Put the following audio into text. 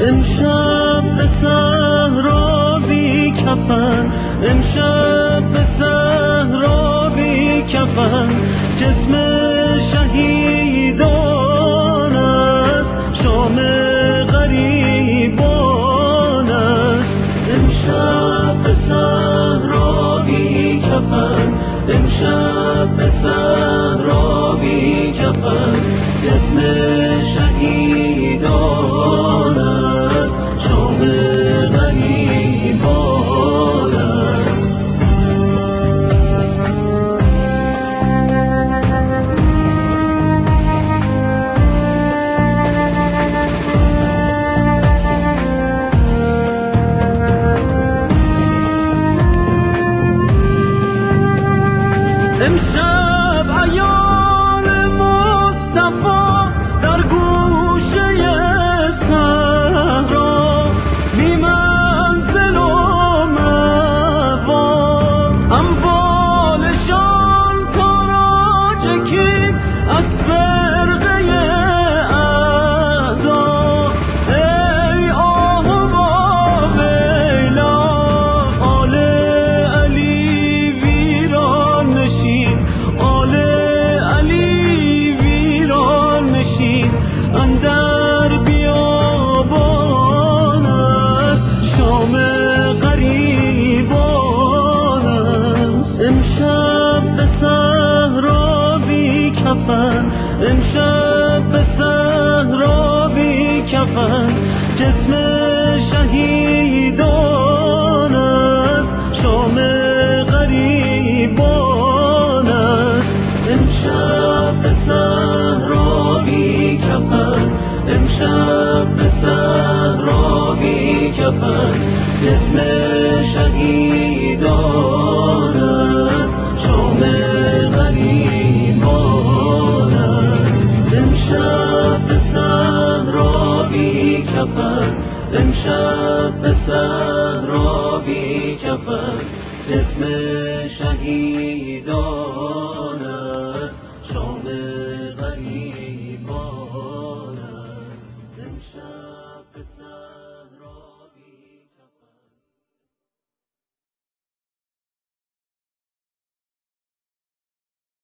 امشب به صحرا بی کفن، امشب به صحرا بی کفن، جسم شهیدان است، شام غریبان است. امشب به صحرا بی کفن، امشب به صحرا بی کفن، جسم شهیدان است، شام غریبان است. امشب عیال مصطفی در گوشه صحرا، بی منزل و مأوا، اموالشان تاراج کید از فرقه اعدا. ای آه و ویلا، آل علی ویران نشین، آل علی ویران نشین، اندر بیابان است، شام غریبان است. امشب به صحرا بی کفن، امشب به صحرا بی کفن، جسم شهیدان است، شام غریبان است. امشب به صحرا بی کفن، امشب به صحرا بی کفن، جسم شهیدان است، شام غریبان است. امشب به صحرا بی کفن، امشب به صحرا بی کفن، جسم شهیدان است، شام غریبان.